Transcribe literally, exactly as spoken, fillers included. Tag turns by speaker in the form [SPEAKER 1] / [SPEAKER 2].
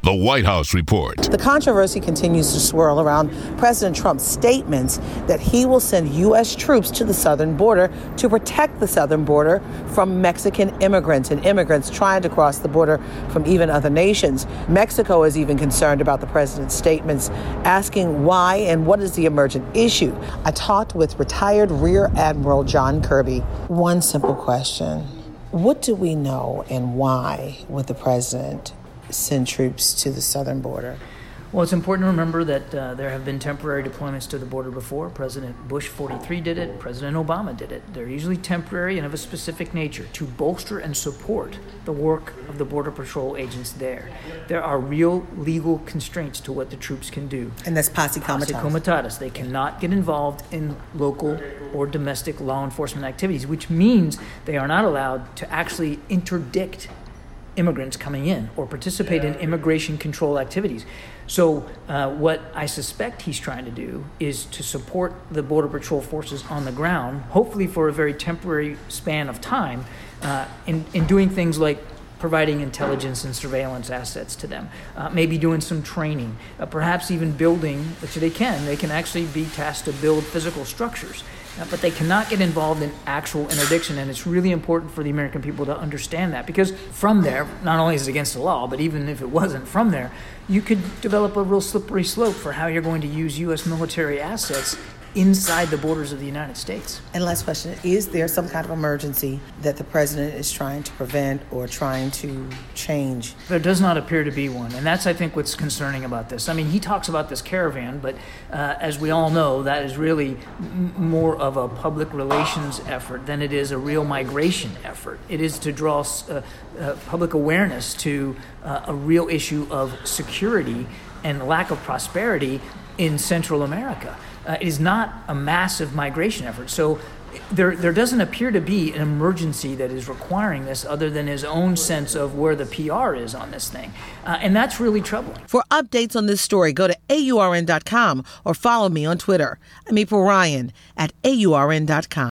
[SPEAKER 1] The White House Report.
[SPEAKER 2] The controversy continues to swirl around President Trump's statements that he will send U S troops to the southern border to protect the southern border from Mexican immigrants and immigrants trying to cross the border from even other nations. Mexico is even concerned about the president's statements, asking why and what is the emergent issue. I talked with retired Rear Admiral John Kirby. One simple question. What do we know and why would the president send troops to the southern border?
[SPEAKER 3] Well, it's important to remember that uh, there have been temporary deployments to the border before. President Bush forty-three did it. President Obama did it. They're usually temporary and of a specific nature to bolster and support the work of the Border Patrol agents there. There are real legal constraints to what the troops can do.
[SPEAKER 2] And that's posse comitatus.
[SPEAKER 3] Posse comitatus. They cannot get involved in local or domestic law enforcement activities, which means they are not allowed to actually interdict immigrants coming in or participate in immigration control activities. So uh, what I suspect he's trying to do is to support the Border Patrol forces on the ground, hopefully for a very temporary span of time, uh, in, in doing things like providing intelligence and surveillance assets to them, uh, maybe doing some training, uh, perhaps even building, which they can, they can actually be tasked to build physical structures. Uh, but they cannot get involved in actual interdiction, and it's really important for the American people to understand that, because from there, not only is it against the law, but even if it wasn't, from there, you could develop a real slippery slope for how you're going to use U S military assets inside the borders of the United States.
[SPEAKER 2] And last question, is there some kind of emergency that the president is trying to prevent or trying to change?
[SPEAKER 3] There does not appear to be one, and that's, I think, what's concerning about this. I mean, he talks about this caravan, but uh, as we all know, that is really m- more of a public relations effort than it is a real migration effort. It is to draw uh, uh, public awareness to uh, a real issue of security and lack of prosperity in Central America. Uh, it is not a massive migration effort. So there there doesn't appear to be an emergency that is requiring this other than his own sense of where the P R is on this thing. Uh, and that's really troubling.
[SPEAKER 2] For updates on this story, go to A U R N dot com or follow me on Twitter. I'm April Ryan at A U R N dot com.